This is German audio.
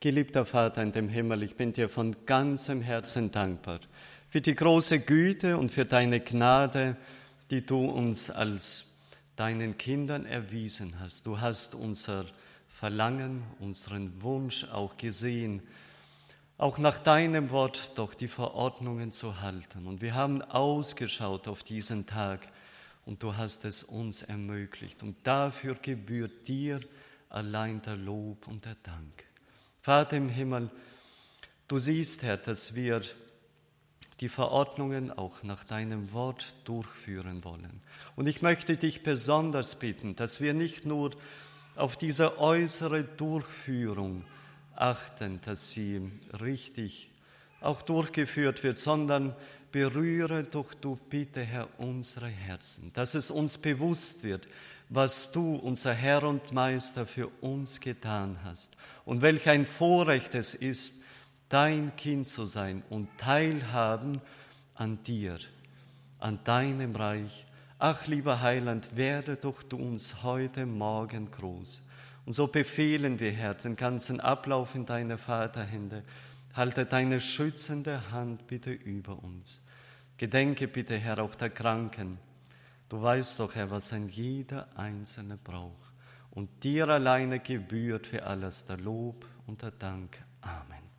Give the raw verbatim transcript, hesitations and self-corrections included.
Geliebter Vater in dem Himmel, ich bin dir von ganzem Herzen dankbar für die große Güte und für deine Gnade, die du uns als deinen Kindern erwiesen hast. Du hast unser Verlangen, unseren Wunsch auch gesehen, auch nach deinem Wort doch die Verordnungen zu halten. Und wir haben ausgeschaut auf diesen Tag und du hast es uns ermöglicht. Und dafür gebührt dir allein der Lob und der Dank. Vater im Himmel, du siehst, Herr, dass wir die Verordnungen auch nach deinem Wort durchführen wollen. Und ich möchte dich besonders bitten, dass wir nicht nur auf diese äußere Durchführung achten, dass sie richtig auch durchgeführt wird, sondern berühre doch du bitte, Herr, unsere Herzen, dass es uns bewusst wird, was du, unser Herr und Meister, für uns getan hast und welch ein Vorrecht es ist, dein Kind zu sein und teilhaben an dir, an deinem Reich. Ach, lieber Heiland, werde doch du uns heute Morgen groß. Und so befehlen wir, Herr, den ganzen Ablauf in deine Vaterhände. Halte deine schützende Hand bitte über uns. Gedenke bitte, Herr, auch der Kranken. Du weißt doch, Herr, was ein jeder Einzelne braucht. Und dir alleine gebührt für alles der Lob und der Dank. Amen.